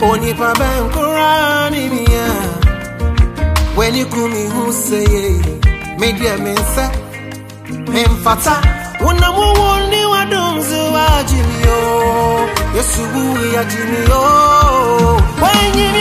Only pa ben kurani miya. When you kumi who say media mensa memfata. Una muwoni wa donzo wa jimiyo. Yesu ya jimiyo. When you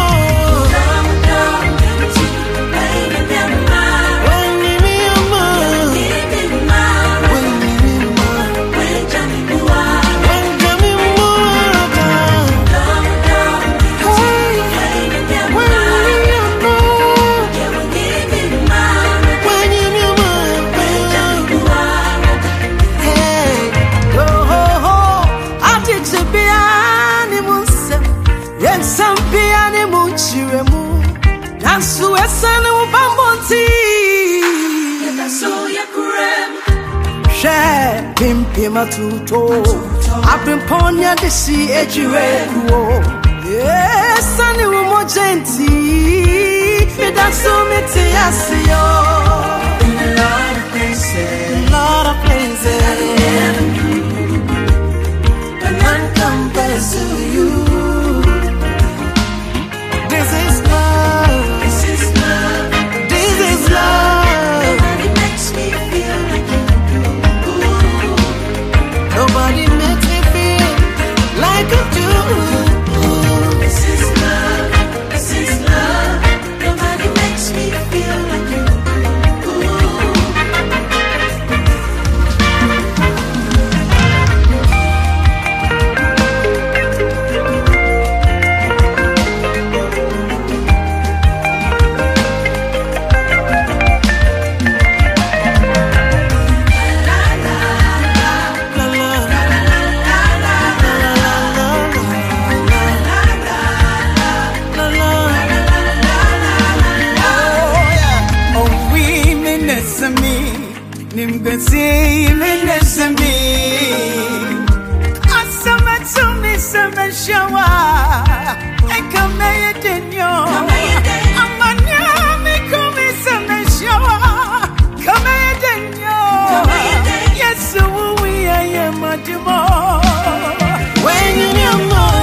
Dansu esane ubambonti Yakaso yakurem She pimpi matuto Apimponya desi ejire kuo Esane umojenti Dansu miti yasiyo In a lot of places But none compares to you. This is love. Nobody makes me feel like you do. Nobody makes me feel like you do. This is love. Nobody makes me feel like you See me, listen me. Asama to me, sama shawa. And come here, Daniel. Amanya, me come here, sama shawa. Come here, Daniel. Yes, we are a demo. When you know more.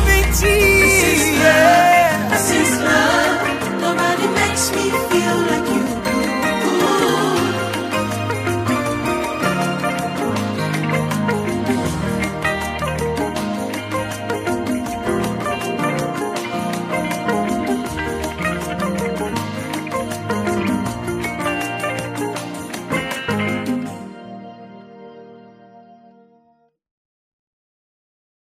Nobody makes me feel like